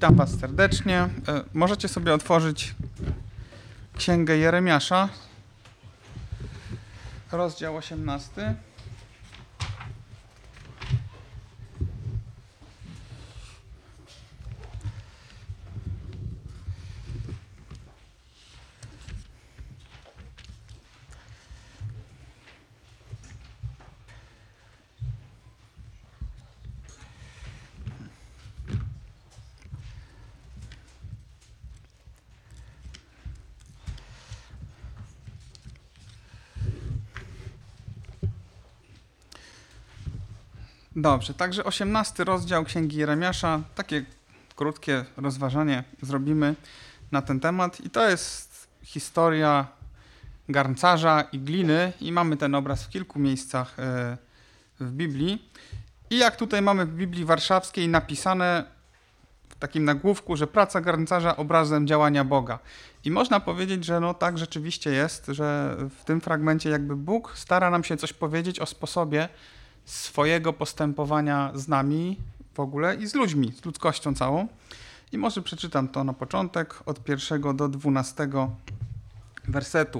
Witam Was serdecznie. Możecie sobie otworzyć Księgę Jeremiasza, rozdział 18. Dobrze, także 18 rozdział Księgi Jeremiasza. Takie krótkie rozważanie zrobimy na ten temat. I to jest historia garncarza i gliny. I mamy ten obraz w kilku miejscach w Biblii. I jak tutaj mamy w Biblii Warszawskiej napisane w takim nagłówku, że praca garncarza obrazem działania Boga. I można powiedzieć, że no tak rzeczywiście jest, że w tym fragmencie jakby Bóg stara nam się coś powiedzieć o sposobie swojego postępowania z nami w ogóle i z ludźmi, z ludzkością całą. I może przeczytam to na początek od 1 do 12 wersetu.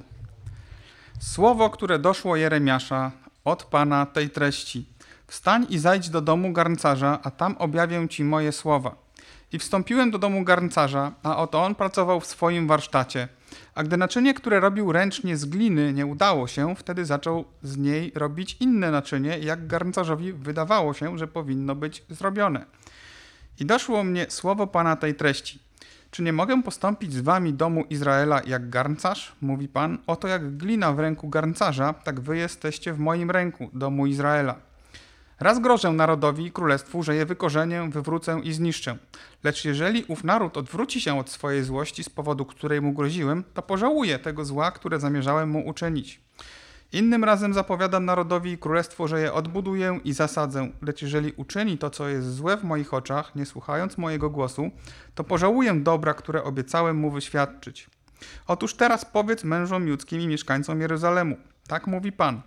Słowo, które doszło Jeremiasza od Pana tej treści. Wstań i zajdź do domu garncarza, a tam objawię ci moje słowa. I wstąpiłem do domu garncarza, a oto on pracował w swoim warsztacie. A gdy naczynie, które robił ręcznie z gliny, nie udało się, wtedy zaczął z niej robić inne naczynie, jak garncarzowi wydawało się, że powinno być zrobione. I doszło mnie słowo Pana tej treści. Czy nie mogę postąpić z wami, domu Izraela, jak garncarz? Mówi Pan. Oto jak glina w ręku garncarza, tak wy jesteście w moim ręku, domu Izraela. Raz grożę narodowi i królestwu, że je wykorzenię, wywrócę i zniszczę. Lecz jeżeli ów naród odwróci się od swojej złości, z powodu której mu groziłem, to pożałuje tego zła, które zamierzałem mu uczynić. Innym razem zapowiadam narodowi i królestwu, że je odbuduję i zasadzę. Lecz jeżeli uczyni to, co jest złe w moich oczach, nie słuchając mojego głosu, to pożałuję dobra, które obiecałem mu wyświadczyć. Otóż teraz powiedz mężom judzkim i mieszkańcom Jeruzalemu. Tak mówi Pan.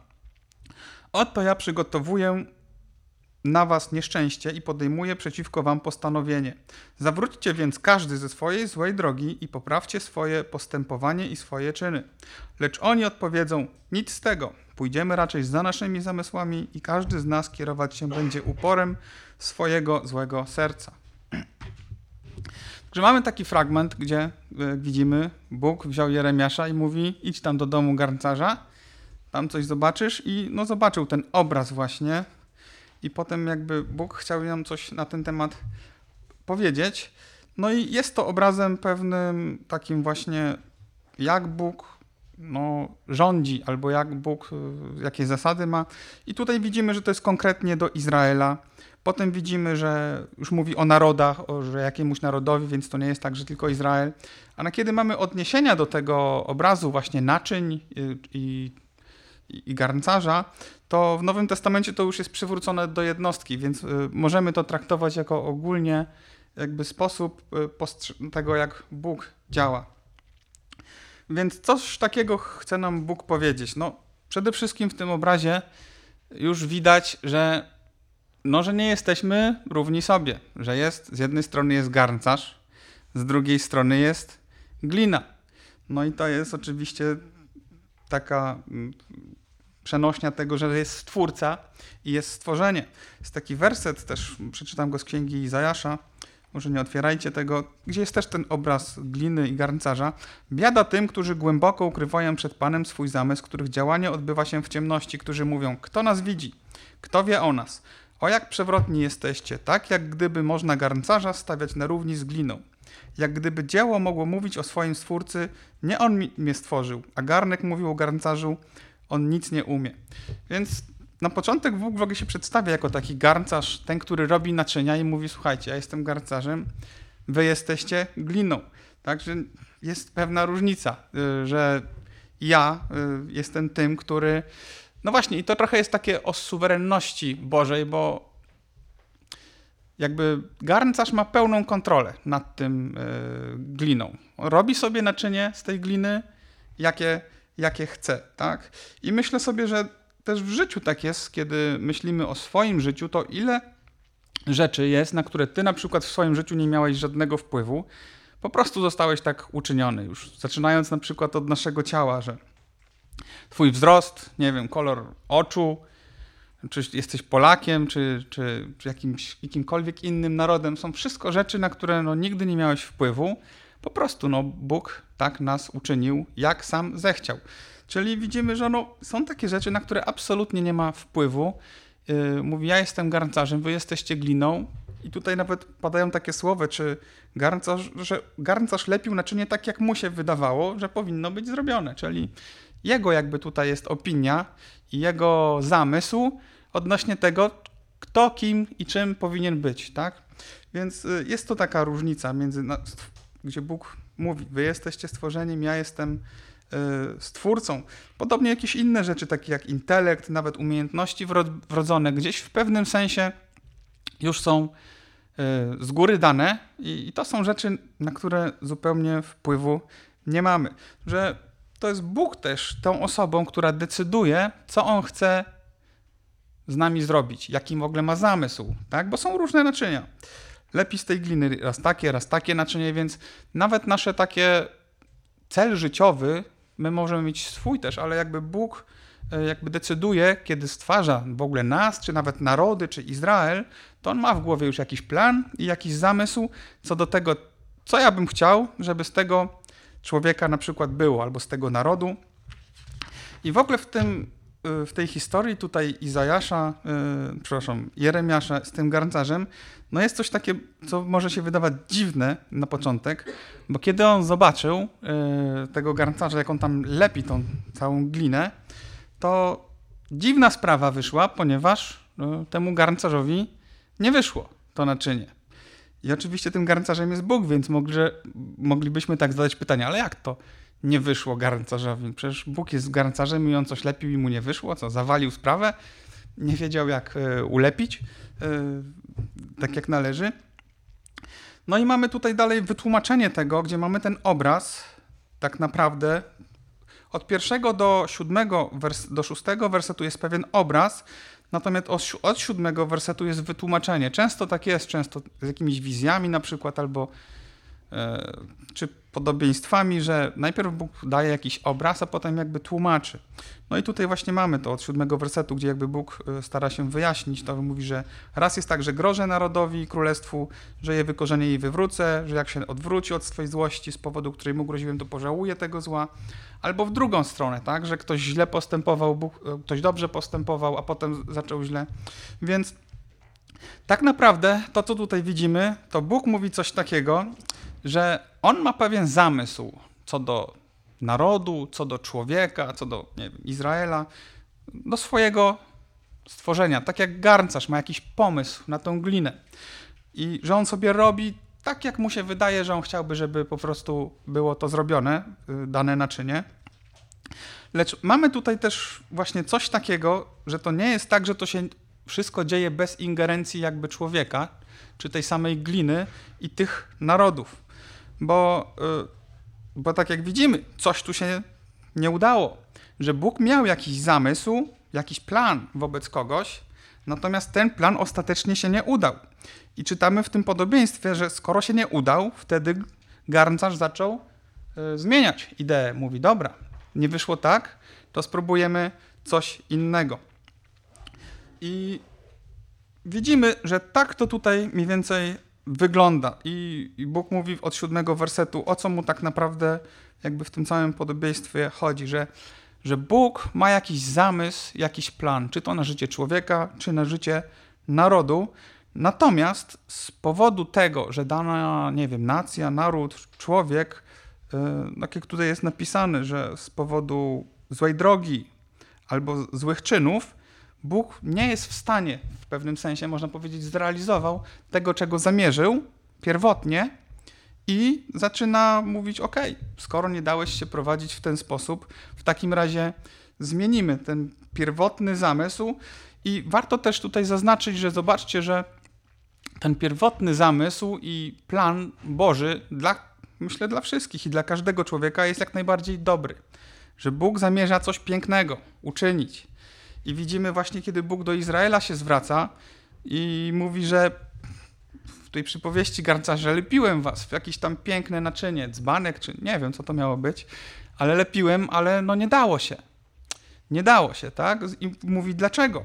Oto ja przygotowuję na was nieszczęście i podejmuję przeciwko wam postanowienie. Zawróćcie więc każdy ze swojej złej drogi i poprawcie swoje postępowanie i swoje czyny. Lecz oni odpowiedzą, nic z tego. Pójdziemy raczej za naszymi zamysłami i każdy z nas kierować się będzie uporem swojego złego serca. Także mamy taki fragment, gdzie widzimy, Bóg wziął Jeremiasza i mówi, idź tam do domu garncarza, tam coś zobaczysz i no zobaczył ten obraz właśnie. I potem jakby Bóg chciał nam coś na ten temat powiedzieć. No i jest to obrazem pewnym takim właśnie, jak Bóg rządzi, albo jak Bóg, jakie zasady ma. I tutaj widzimy, że to jest konkretnie do Izraela. Potem widzimy, że już mówi o narodach, że jakiemuś narodowi, więc to nie jest tak, że tylko Izrael. A kiedy mamy odniesienia do tego obrazu właśnie naczyń i garncarza, to w Nowym Testamencie to już jest przywrócone do jednostki, więc możemy to traktować jako ogólnie jakby sposób tego, jak Bóg działa. Więc coś takiego chce nam Bóg powiedzieć. No, przede wszystkim w tym obrazie już widać, że nie jesteśmy równi sobie, że z jednej strony jest garncarz, z drugiej strony jest glina. No i to jest oczywiście taka przenośnia tego, że jest Stwórca i jest stworzenie. Jest taki werset, też przeczytam go z Księgi Izajasza, może nie otwierajcie tego, gdzie jest też ten obraz gliny i garncarza. Biada tym, którzy głęboko ukrywają przed Panem swój zamysł, których działanie odbywa się w ciemności, którzy mówią, kto nas widzi, kto wie o nas. O jak przewrotni jesteście, tak jak gdyby można garncarza stawiać na równi z gliną. Jak gdyby dzieło mogło mówić o swoim Stwórcy, nie on mnie stworzył, a garnek mówił o garncarzu, on nic nie umie. Więc na początek Bóg w ogóle się przedstawia jako taki garncarz, ten, który robi naczynia i mówi, słuchajcie, ja jestem garncarzem, wy jesteście gliną. Także jest pewna różnica, że ja jestem tym, który... No właśnie, i to trochę jest takie o suwerenności Bożej, bo jakby garncarz ma pełną kontrolę nad tym gliną. Robi sobie naczynie z tej gliny, jakie chce, tak? I myślę sobie, że też w życiu tak jest, kiedy myślimy o swoim życiu, to ile rzeczy jest, na które ty na przykład w swoim życiu nie miałeś żadnego wpływu. Po prostu zostałeś tak uczyniony już. Zaczynając na przykład od naszego ciała, że twój wzrost, nie wiem, kolor oczu, czy jesteś Polakiem, czy jakimkolwiek innym narodem, są wszystko rzeczy, na które nigdy nie miałeś wpływu. Po prostu Bóg tak nas uczynił, jak sam zechciał. Czyli widzimy, że są takie rzeczy, na które absolutnie nie ma wpływu. Mówi, ja jestem garncarzem, wy jesteście gliną. I tutaj nawet padają takie słowa, czy garncarz lepił naczynie tak, jak mu się wydawało, że powinno być zrobione. Czyli jego jakby tutaj jest opinia i jego zamysł odnośnie tego, kto, kim i czym powinien być, tak? Więc jest to taka różnica gdzie Bóg mówi, wy jesteście stworzeniem, ja jestem stwórcą. Podobnie jakieś inne rzeczy, takie jak intelekt, nawet umiejętności wrodzone, gdzieś w pewnym sensie już są z góry dane i to są rzeczy, na które zupełnie wpływu nie mamy. Że to jest Bóg też tą osobą, która decyduje, co On chce z nami zrobić, jaki w ogóle ma zamysł, tak? Bo są różne naczynia. Lepi z tej gliny raz takie naczynie, więc nawet nasze takie cel życiowy, my możemy mieć swój też, ale jakby Bóg jakby decyduje, kiedy stwarza w ogóle nas, czy nawet narody, czy Izrael, to On ma w głowie już jakiś plan i jakiś zamysł co do tego, co ja bym chciał, żeby z tego człowieka na przykład było, albo z tego narodu. I w ogóle w tej historii tutaj Jeremiasza z tym garncarzem, jest coś takie, co może się wydawać dziwne na początek, bo kiedy on zobaczył tego garncarza, jak on tam lepi tą całą glinę, to dziwna sprawa wyszła, ponieważ temu garncarzowi nie wyszło to naczynie. I oczywiście tym garncarzem jest Bóg, więc moglibyśmy tak zadać pytanie, ale jak to nie wyszło garncarzowi? Przecież Bóg jest garncarzem i on coś lepił i mu nie wyszło, co? Zawalił sprawę? Nie wiedział, jak ulepić, tak jak należy. No i mamy tutaj dalej wytłumaczenie tego, gdzie mamy ten obraz, tak naprawdę od 1 do 6 wersetu jest pewien obraz, natomiast od 7 wersetu jest wytłumaczenie. Często tak jest, często z jakimiś wizjami na przykład, albo czy podobieństwami, że najpierw Bóg daje jakiś obraz, a potem jakby tłumaczy. No i tutaj właśnie mamy to od 7 wersetu, gdzie jakby Bóg stara się wyjaśnić. To mówi, że raz jest tak, że grożę narodowi, królestwu, że je wykorzenię i wywrócę, że jak się odwróci od swojej złości, z powodu której mu groziłem, to pożałuje tego zła. Albo w drugą stronę, tak, że ktoś źle postępował, ktoś dobrze postępował, a potem zaczął źle. Więc tak naprawdę to, co tutaj widzimy, to Bóg mówi coś takiego, że On ma pewien zamysł co do narodu, co do człowieka, co do Izraela, do swojego stworzenia. Tak jak garncarz ma jakiś pomysł na tą glinę i że on sobie robi tak, jak mu się wydaje, że on chciałby, żeby po prostu było to zrobione, dane naczynie. Lecz mamy tutaj też właśnie coś takiego, że to nie jest tak, że to się wszystko dzieje bez ingerencji jakby człowieka, czy tej samej gliny i tych narodów. Bo tak jak widzimy, coś tu się nie udało. Że Bóg miał jakiś zamysł, jakiś plan wobec kogoś, natomiast ten plan ostatecznie się nie udał. I czytamy w tym podobieństwie, że skoro się nie udał, wtedy garncarz zaczął zmieniać ideę. Mówi, dobra, nie wyszło tak, to spróbujemy coś innego. I widzimy, że tak to tutaj mniej więcej wygląda. I Bóg mówi od 7 wersetu, o co mu tak naprawdę jakby w tym całym podobieństwie chodzi, że Bóg ma jakiś zamysł, jakiś plan, czy to na życie człowieka, czy na życie narodu. Natomiast z powodu tego, że dana, nacja, naród, człowiek, tak jak tutaj jest napisane, że z powodu złej drogi albo złych czynów, Bóg nie jest w stanie, w pewnym sensie można powiedzieć, zrealizował tego, czego zamierzył pierwotnie i zaczyna mówić, skoro nie dałeś się prowadzić w ten sposób, w takim razie zmienimy ten pierwotny zamysł. I warto też tutaj zaznaczyć, że zobaczcie, że ten pierwotny zamysł i plan Boży myślę dla wszystkich i dla każdego człowieka jest jak najbardziej dobry. Że Bóg zamierza coś pięknego uczynić. I widzimy właśnie, kiedy Bóg do Izraela się zwraca i mówi, że w tej przypowieści garncarza, lepiłem was w jakieś tam piękne naczynie, dzbanek, czy nie wiem, co to miało być, ale lepiłem, ale no nie dało się. Nie dało się, tak? I mówi dlaczego?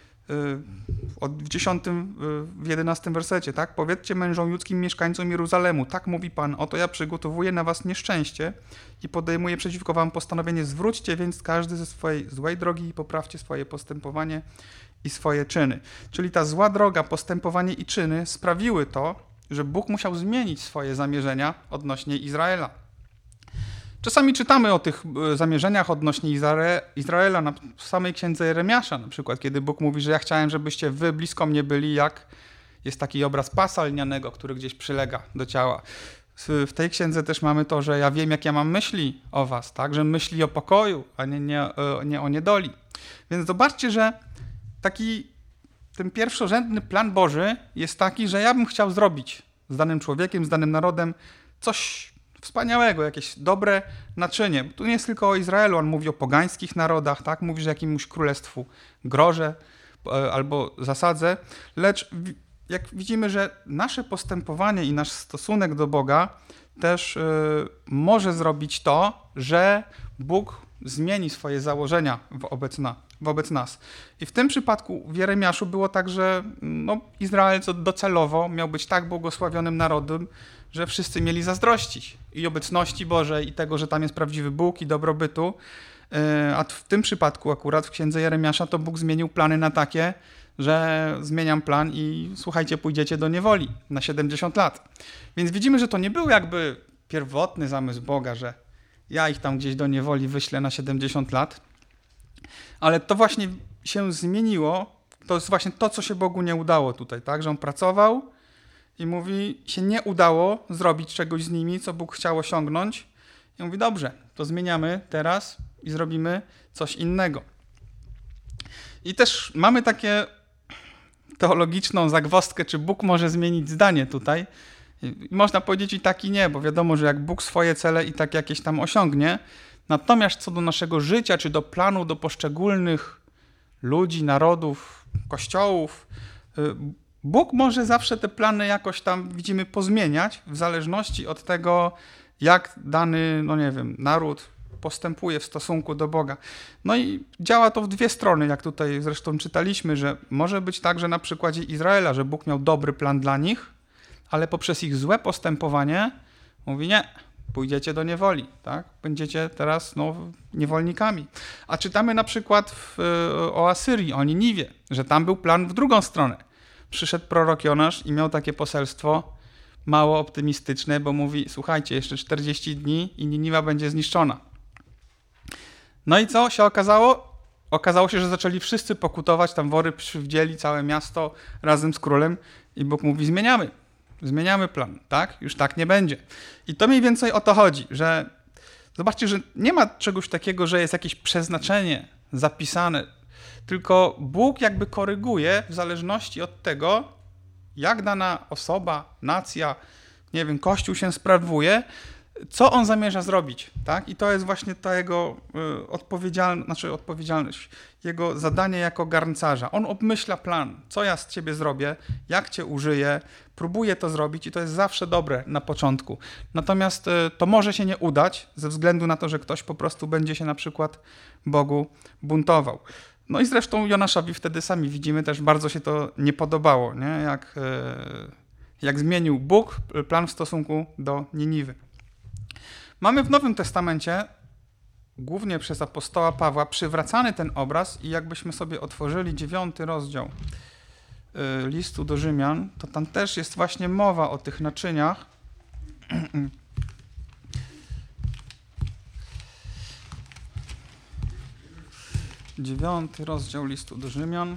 W 11 wersecie, tak? Powiedzcie mężom ludzkim, mieszkańcom Jeruzalemu, tak mówi Pan, oto ja przygotowuję na was nieszczęście i podejmuję przeciwko wam postanowienie, zwróćcie więc każdy ze swojej złej drogi i poprawcie swoje postępowanie i swoje czyny. Czyli ta zła droga, postępowanie i czyny sprawiły to, że Bóg musiał zmienić swoje zamierzenia odnośnie Izraela. Czasami czytamy o tych zamierzeniach odnośnie Izraela w samej księdze Jeremiasza, na przykład, kiedy Bóg mówi, że ja chciałem, żebyście wy blisko mnie byli, jak jest taki obraz pasa lnianego, który gdzieś przylega do ciała. W tej księdze też mamy to, że ja wiem, jak ja mam myśli o was, tak? Że myśli o pokoju, a nie o niedoli. Więc zobaczcie, że ten pierwszorzędny plan Boży jest taki, że ja bym chciał zrobić z danym człowiekiem, z danym narodem coś wspaniałego, jakieś dobre naczynie. Tu nie jest tylko o Izraelu, on mówi o pogańskich narodach, tak? Mówi, że jakiemuś królestwu grożę albo zasadzę, lecz jak widzimy, że nasze postępowanie i nasz stosunek do Boga też może zrobić to, że Bóg zmieni swoje założenia wobec nas. I w tym przypadku w Jeremiaszu było tak, że Izrael docelowo miał być tak błogosławionym narodem, że wszyscy mieli zazdrościć i obecności Bożej, i tego, że tam jest prawdziwy Bóg i dobrobytu. A w tym przypadku akurat w księdze Jeremiasza to Bóg zmienił plany na takie, że zmieniam plan i słuchajcie, pójdziecie do niewoli na 70 lat. Więc widzimy, że to nie był jakby pierwotny zamysł Boga, że ja ich tam gdzieś do niewoli wyślę na 70 lat, ale to właśnie się zmieniło. To jest właśnie to, co się Bogu nie udało tutaj, tak? Że on pracował i mówi, się nie udało zrobić czegoś z nimi, co Bóg chciał osiągnąć. I mówi, dobrze, to zmieniamy teraz i zrobimy coś innego. I też mamy takie teologiczną zagwozdkę, czy Bóg może zmienić zdanie tutaj. I można powiedzieć i tak, i nie, bo wiadomo, że jak Bóg swoje cele i tak jakieś tam osiągnie, natomiast co do naszego życia, czy do planu, do poszczególnych ludzi, narodów, kościołów, Bóg może zawsze te plany jakoś tam, widzimy, pozmieniać w zależności od tego, jak dany, naród postępuje w stosunku do Boga. No i działa to w dwie strony, jak tutaj zresztą czytaliśmy, że może być tak, że na przykładzie Izraela, że Bóg miał dobry plan dla nich, ale poprzez ich złe postępowanie mówi, nie, pójdziecie do niewoli, tak? Będziecie teraz niewolnikami. A czytamy na przykład o Asyrii, o Niniwie, że tam był plan w drugą stronę. Przyszedł prorok Jonasz i miał takie poselstwo mało optymistyczne, bo mówi, słuchajcie, jeszcze 40 dni i Niniwa będzie zniszczona. No i co się okazało? Okazało się, że zaczęli wszyscy pokutować, tam wory przywdzieli całe miasto razem z królem i Bóg mówi, zmieniamy plan, tak? Już tak nie będzie. I to mniej więcej o to chodzi, że zobaczcie, że nie ma czegoś takiego, że jest jakieś przeznaczenie zapisane, tylko Bóg jakby koryguje w zależności od tego, jak dana osoba, nacja, Kościół się sprawuje, co on zamierza zrobić, tak? I to jest właśnie ta jego odpowiedzialność, jego zadanie jako garncarza. On obmyśla plan, co ja z ciebie zrobię, jak cię użyję, próbuje to zrobić i to jest zawsze dobre na początku. Natomiast to może się nie udać ze względu na to, że ktoś po prostu będzie się na przykład Bogu buntował. No i zresztą Jonaszowi wtedy sami widzimy, też bardzo się to nie podobało, nie? Jak zmienił Bóg plan w stosunku do Niniwy. Mamy w Nowym Testamencie, głównie przez apostoła Pawła, przywracany ten obraz i jakbyśmy sobie otworzyli 9 rozdział listu do Rzymian, to tam też jest właśnie mowa o tych naczyniach. 9 rozdział listu do Rzymian.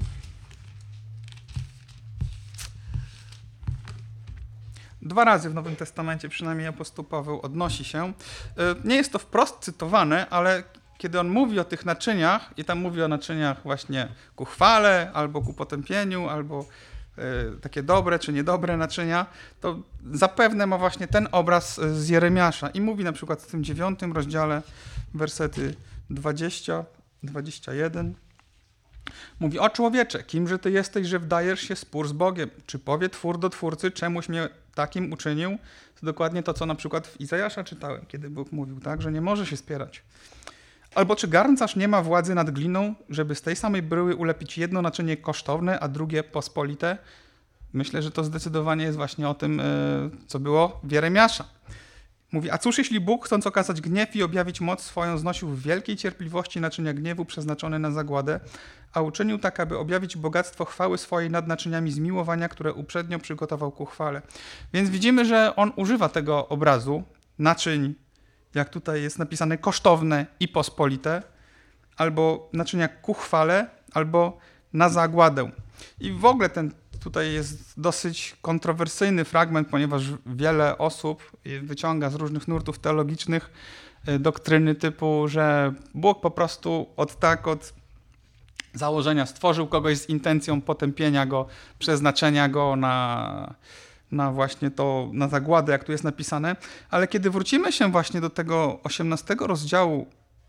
Dwa razy w Nowym Testamencie przynajmniej apostoł Paweł odnosi się. Nie jest to wprost cytowane, ale kiedy on mówi o tych naczyniach, i tam mówi o naczyniach właśnie ku chwale, albo ku potępieniu, albo takie dobre czy niedobre naczynia, to zapewne ma właśnie ten obraz z Jeremiasza. I mówi na przykład w tym 9 rozdziale, wersety 20, 21. Mówi: o człowiecze, kimże ty jesteś, że wdajesz się spór z Bogiem? Czy powie twór do twórcy, czemuś mnie takim uczynił? To dokładnie to, co na przykład w Izajasza czytałem, kiedy Bóg mówił, tak, że nie może się spierać. Albo czy garncarz nie ma władzy nad gliną, żeby z tej samej bryły ulepić jedno naczynie kosztowne, a drugie pospolite? Myślę, że to zdecydowanie jest właśnie o tym, co było w Jeremiasza. Mówi: a cóż jeśli Bóg, chcąc okazać gniew i objawić moc swoją, znosił w wielkiej cierpliwości naczynia gniewu przeznaczone na zagładę, a uczynił tak, aby objawić bogactwo chwały swojej nad naczyniami zmiłowania, które uprzednio przygotował ku chwale. Więc widzimy, że on używa tego obrazu naczyń, jak tutaj jest napisane, kosztowne i pospolite, albo naczynia ku chwale, albo na zagładę. I w ogóle ten tutaj jest dosyć kontrowersyjny fragment, ponieważ wiele osób wyciąga z różnych nurtów teologicznych doktryny typu, że Bóg po prostu od założenia stworzył kogoś z intencją potępienia go, przeznaczenia go na właśnie to, na zagładę, jak tu jest napisane. Ale kiedy wrócimy się właśnie do tego 18 rozdziału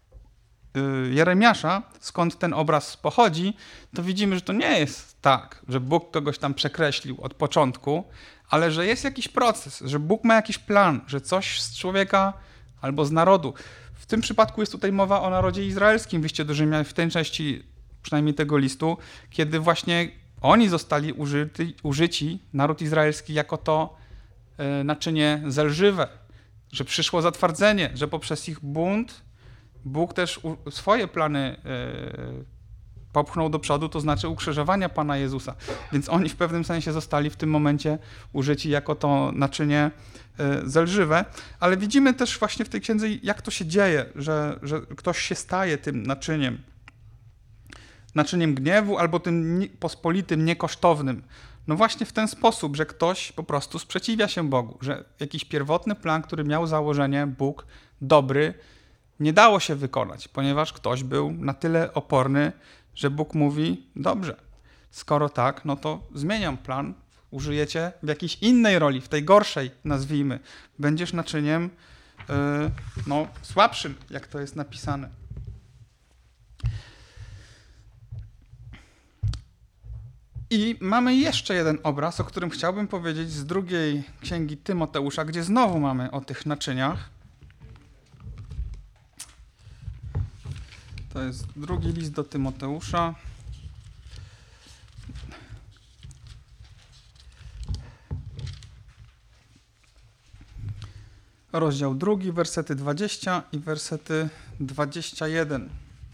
Jeremiasza, skąd ten obraz pochodzi, to widzimy, że to nie jest tak, że Bóg kogoś tam przekreślił od początku, ale że jest jakiś proces, że Bóg ma jakiś plan, że coś z człowieka albo z narodu. W tym przypadku jest tutaj mowa o narodzie izraelskim w liście do Rzymian, w tej części przynajmniej tego listu, kiedy właśnie oni zostali użyci, naród izraelski, jako to naczynie zelżywe, że przyszło zatwardzenie, że poprzez ich bunt Bóg też swoje plany popchnął do przodu, to znaczy ukrzyżowania Pana Jezusa. Więc oni w pewnym sensie zostali w tym momencie użyci jako to naczynie zelżywe. Ale widzimy też właśnie w tej księdze, jak to się dzieje, że ktoś się staje tym naczyniem gniewu albo tym pospolitym, niekosztownym. No właśnie w ten sposób, że ktoś po prostu sprzeciwia się Bogu, że jakiś pierwotny plan, który miał założenie, Bóg dobry, nie dało się wykonać, ponieważ ktoś był na tyle oporny, że Bóg mówi: dobrze, skoro tak, no to zmieniam plan, użyjecie w jakiejś innej roli, w tej gorszej, nazwijmy. Będziesz naczyniem słabszym, jak to jest napisane. I mamy jeszcze jeden obraz, o którym chciałbym powiedzieć z drugiej księgi Tymoteusza, gdzie znowu mamy o tych naczyniach. To jest drugi list do Tymoteusza. Rozdział 2, wersety 20 i wersety 21.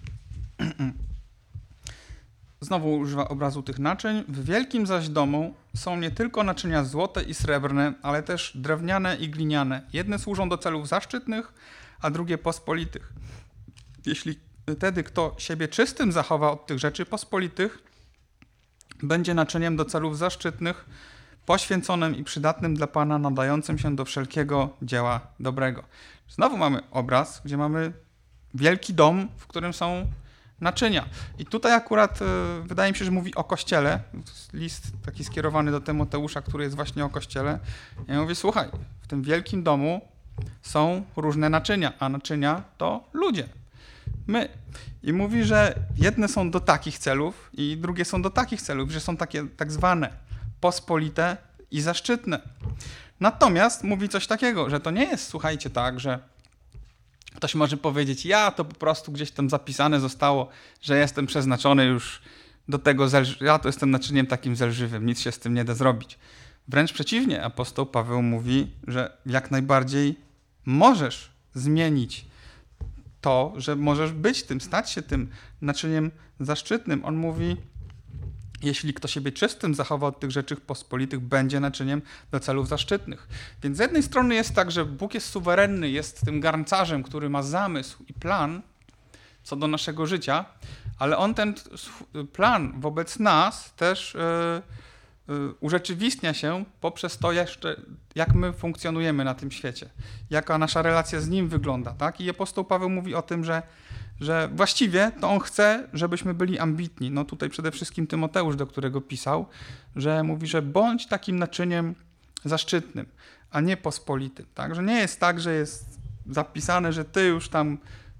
Znowu używa obrazu tych naczyń. W wielkim zaś domu są nie tylko naczynia złote i srebrne, ale też drewniane i gliniane. Jedne służą do celów zaszczytnych, a drugie pospolitych. Jeśli wtedy kto siebie czystym zachowa od tych rzeczy pospolitych, będzie naczyniem do celów zaszczytnych, poświęconym i przydatnym dla Pana, nadającym się do wszelkiego dzieła dobrego. Znowu mamy obraz, gdzie mamy wielki dom, w którym są naczynia. I tutaj akurat wydaje mi się, że mówi o Kościele. List taki skierowany do Tymoteusza, który jest właśnie o Kościele. Ja mówię: słuchaj, w tym wielkim domu są różne naczynia, a naczynia to ludzie. My. I mówi, że jedne są do takich celów i drugie są do takich celów, że są takie tak zwane pospolite i zaszczytne. Natomiast mówi coś takiego, że to nie jest, słuchajcie, tak, że ktoś może powiedzieć: ja to po prostu gdzieś tam zapisane zostało, że jestem przeznaczony już do tego, ja to jestem naczyniem takim zelżywym, nic się z tym nie da zrobić. Wręcz przeciwnie, apostoł Paweł mówi, że jak najbardziej możesz zmienić to, że możesz być tym, stać się tym naczyniem zaszczytnym. On mówi: jeśli kto siebie czystym zachowa od tych rzeczy pospolitych, będzie naczyniem do celów zaszczytnych. Więc z jednej strony jest tak, że Bóg jest suwerenny, jest tym garncarzem, który ma zamysł i plan co do naszego życia, ale on ten plan wobec nas też urzeczywistnia się poprzez to jeszcze, jak my funkcjonujemy na tym świecie, jaka nasza relacja z Nim wygląda. Tak? I apostoł Paweł mówi o tym, że właściwie to on chce, żebyśmy byli ambitni. No tutaj przede wszystkim Tymoteusz, do którego pisał, że mówi, że bądź takim naczyniem zaszczytnym, a nie pospolitym. Tak? Że nie jest tak, że jest zapisane, że ty już tam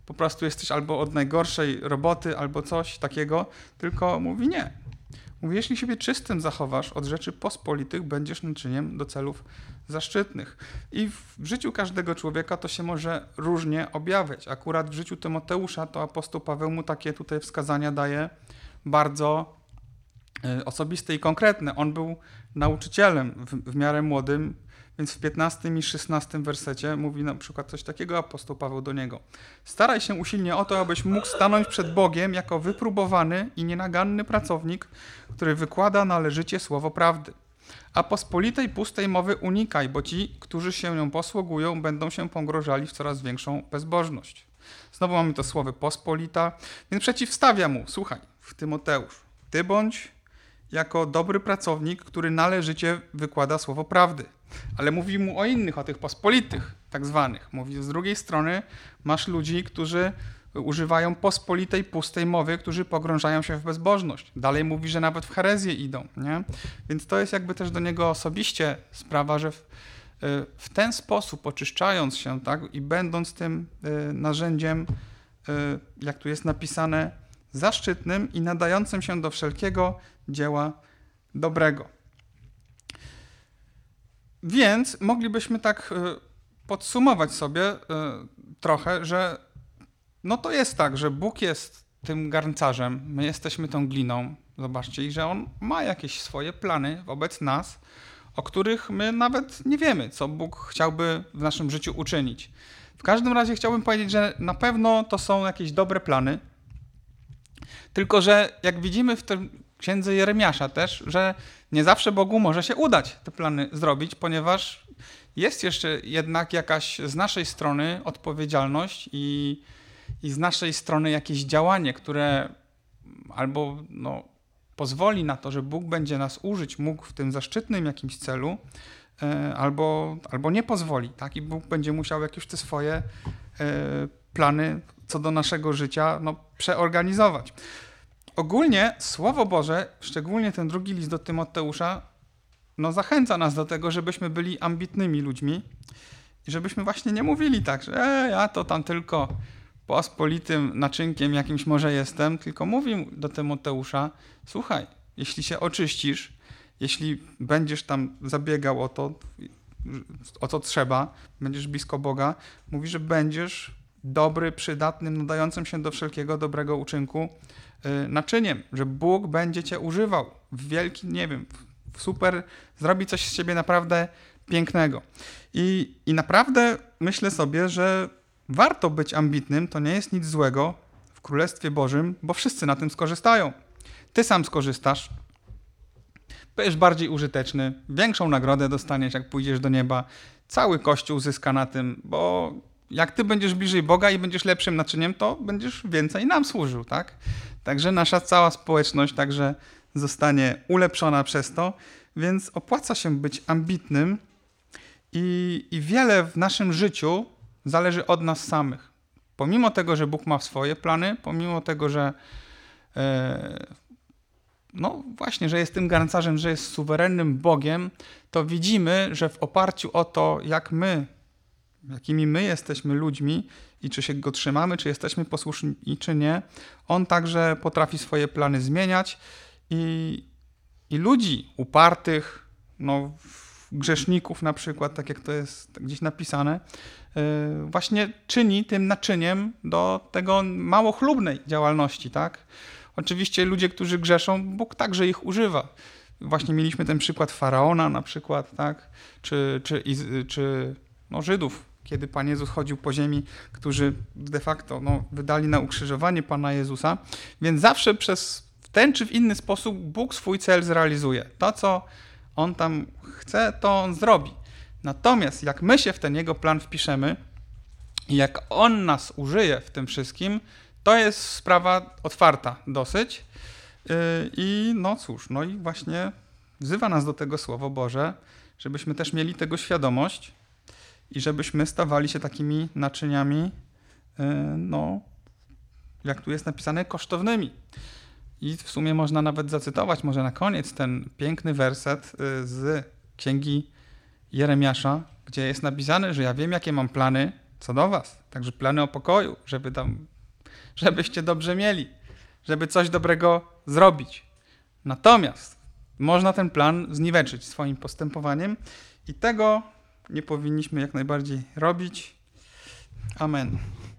po prostu jesteś albo od najgorszej roboty, albo coś takiego, tylko mówi nie. Mówi, jeśli siebie czystym zachowasz od rzeczy pospolitych, będziesz naczyniem do celów zaszczytnych. I w życiu każdego człowieka to się może różnie objawiać. Akurat w życiu Tymoteusza to apostoł Paweł mu takie tutaj wskazania daje bardzo osobiste i konkretne. On był nauczycielem w miarę młodym, więc w 15 i 16 wersecie mówi na przykład coś takiego apostoł Paweł do niego. Staraj się usilnie o to, abyś mógł stanąć przed Bogiem jako wypróbowany i nienaganny pracownik, który wykłada należycie słowo prawdy. A pospolitej, pustej mowy unikaj, bo ci, którzy się nią posługują, będą się pogrążali w coraz większą bezbożność. Znowu mamy to słowo pospolita, więc przeciwstawia mu, słuchaj, Tymoteusz, ty bądź jako dobry pracownik, który należycie wykłada słowo prawdy. Ale mówi mu o innych, o tych pospolitych tak zwanych. Mówi, z drugiej strony masz ludzi, którzy używają pospolitej, pustej mowy, którzy pogrążają się w bezbożność. Dalej mówi, że nawet w herezję idą. Nie? Więc to jest jakby też do niego osobiście sprawa, że w ten sposób oczyszczając się, tak, i będąc tym narzędziem, jak tu jest napisane, zaszczytnym i nadającym się do wszelkiego dzieła dobrego. Więc moglibyśmy tak podsumować sobie trochę, że no to jest tak, że Bóg jest tym garncarzem, my jesteśmy tą gliną, zobaczcie, i że On ma jakieś swoje plany wobec nas, o których my nawet nie wiemy, co Bóg chciałby w naszym życiu uczynić. W każdym razie chciałbym powiedzieć, że na pewno to są jakieś dobre plany, tylko że jak widzimy w tym księdze Jeremiasza też, że nie zawsze Bogu może się udać te plany zrobić, ponieważ jest jeszcze jednak jakaś z naszej strony odpowiedzialność i z naszej strony jakieś działanie, które albo pozwoli na to, że Bóg będzie nas użyć, mógł w tym zaszczytnym jakimś celu, albo nie pozwoli, tak? I Bóg będzie musiał jakieś te swoje plany co do naszego życia przeorganizować. Ogólnie Słowo Boże, szczególnie ten drugi list do Tymoteusza, zachęca nas do tego, żebyśmy byli ambitnymi ludźmi i żebyśmy właśnie nie mówili tak, że ja to tam tylko pospolitym naczynkiem jakimś może jestem, tylko mówi do Tymoteusza, słuchaj, jeśli się oczyścisz, jeśli będziesz tam zabiegał o to trzeba, będziesz blisko Boga, mówi, że będziesz dobry, przydatnym, nadającym się do wszelkiego dobrego uczynku naczyniem, że Bóg będzie cię używał w wielki, super, zrobi coś z ciebie naprawdę pięknego. I naprawdę myślę sobie, że warto być ambitnym, to nie jest nic złego w Królestwie Bożym, bo wszyscy na tym skorzystają. Ty sam skorzystasz, będziesz bardziej użyteczny, większą nagrodę dostaniesz, jak pójdziesz do nieba. Cały Kościół zyska na tym, bo jak ty będziesz bliżej Boga i będziesz lepszym naczyniem, to będziesz więcej nam służył, tak? Także nasza cała społeczność także zostanie ulepszona przez to, więc opłaca się być ambitnym i wiele w naszym życiu zależy od nas samych. Pomimo tego, że Bóg ma swoje plany, pomimo tego, że właśnie, że jest tym garncarzem, że jest suwerennym Bogiem, to widzimy, że w oparciu o to, jakimi my jesteśmy ludźmi i czy się go trzymamy, czy jesteśmy posłuszni, czy nie, on także potrafi swoje plany zmieniać i ludzi upartych, grzeszników na przykład, tak jak to jest gdzieś napisane, właśnie czyni tym naczyniem do tego mało chlubnej działalności, tak? Oczywiście ludzie, którzy grzeszą, Bóg także ich używa. Właśnie mieliśmy ten przykład Faraona na przykład, tak? Czy Żydów, kiedy Pan Jezus chodził po ziemi, którzy de facto wydali na ukrzyżowanie Pana Jezusa, więc zawsze w ten czy w inny sposób Bóg swój cel zrealizuje. To, co On tam chce, to On zrobi. Natomiast jak my się w ten Jego plan wpiszemy i jak On nas użyje w tym wszystkim, to jest sprawa otwarta dosyć. I i właśnie wzywa nas do tego Słowo Boże, żebyśmy też mieli tego świadomość i żebyśmy stawali się takimi naczyniami, jak tu jest napisane, kosztownymi. I w sumie można nawet zacytować może na koniec ten piękny werset z Księgi Jeremiasza, gdzie jest napisane, że ja wiem, jakie mam plany co do was. Także plany o pokoju, żebyście dobrze mieli, żeby coś dobrego zrobić. Natomiast można ten plan zniweczyć swoim postępowaniem i tego nie powinniśmy jak najbardziej robić. Amen.